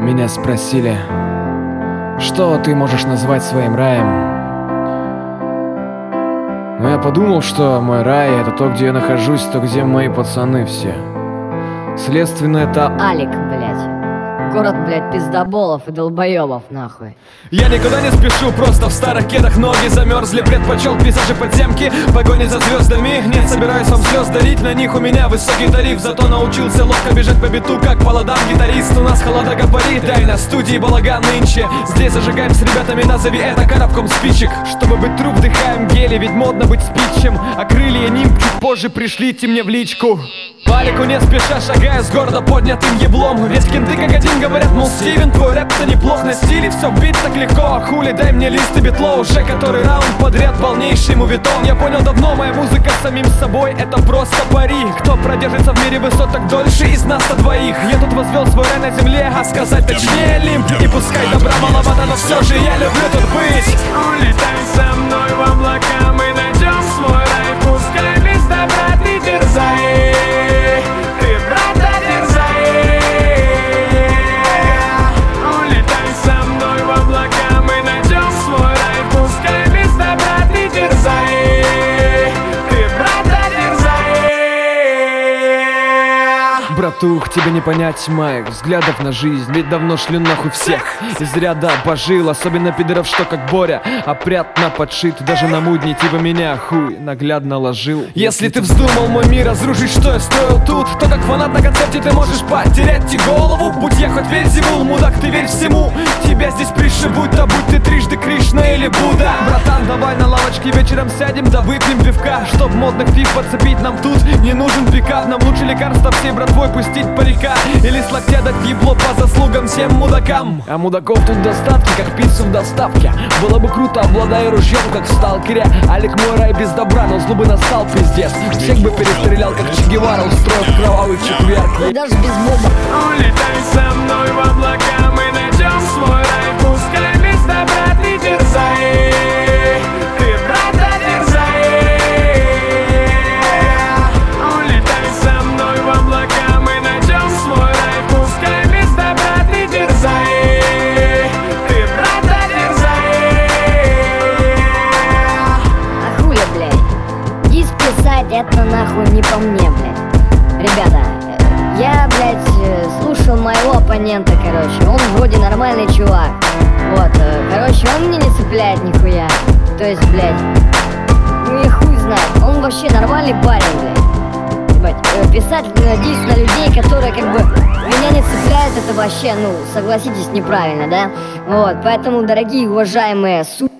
Меня спросили, что ты можешь назвать своим раем? Но я подумал, что мой рай — это то, где я нахожусь, то, где мои пацаны все. Следственно, это Алик, блядь. Город, блядь, пиздоболов и долбоебов, нахуй. Я никуда не спешу, просто в старых кедах ноги замерзли. Предпочел пейзажи подземки, погони за звездами. Не собираюсь вам слез дарить, на них у меня высокий тариф. Зато научился ловко бежать по биту, как по ладам гитарист. У нас холода габарит, да и на студии балаган нынче. Здесь зажигаем с ребятами, назови это коробком спичек. Чтобы быть тру, вдыхаем гели, ведь модно быть спичем. А крылья нимб чуть позже пришлите мне в личку. По Алику не спеша шагая с гордо поднятым еблом. Ведь кенты как один говорят, мол, Стивен, твой рэп-то неплох. На стиле все бит так легко, а хули, дай мне лист и битло. Уже который раунд подряд полнейший мувитон. Я понял давно, моя музыка с самим собой это просто пари. Кто продержится в мире высот так дольше из нас-то двоих? Я тут возвел свой рай на земле, а сказать точнее лимб. И пускай добра маловато, но все же я люблю тут быть. Улетай со мной в облака, мы найдем свой рай. Пускай без добра ты дерзай. Братух, тебе не понять моих взглядов на жизнь. Ведь давно шлю нахуй всех из ряда пожил. Особенно пидоров, что как Боря опрятно подшит. Даже на мудни типа меня хуй наглядно ложил. Если ты вздумал мой мир разрушить, что я строил тут, то как фанат на концерте ты можешь потерять и голову. Будь я хоть Вельзевул, мудак, ты верь всему. Тебя здесь пришибут, да будь ты трижды Кришна или Будда. Братан, давай на лавочке вечером сядем, да выпьем пивка. Чтоб модных фиг подцепить, нам тут не нужен пикап. Нам лучше лекарства всей братвой пустить парика. Или с локтя дать ебло по заслугам всем мудакам. А мудаков тут достатки, как пиццу в доставке. Было бы круто, обладая ружьем, как в сталкере. Алик мой рай без добра, но злобы настал пиздец. Всех бы перестрелял, как Че Гевара, устроив кровавый четверг. И даже без моба. Улетай со мной в облака, мы найдем свой рай. Пускай без добра ты дерзай. Ты, брата, дерзай. Улетай со мной в облака, мы найдем свой рай. Пускай без добра ты дерзай. Ты, брата, дерзай. А хули, блядь? Диск писать, это нахуй не по мне, блядь. Ребята, я, блядь, слушал моего оппонента, короче. Он вроде нормальный чувак. Вот, короче, он мне не цепляет нихуя. То есть, блядь, ну и хуй знает. Он вообще нормальный парень, блядь. Ебать, писать диск на людей, которые как бы меня не цепляют, это вообще, ну, согласитесь, неправильно, да? Вот, поэтому, дорогие, уважаемые,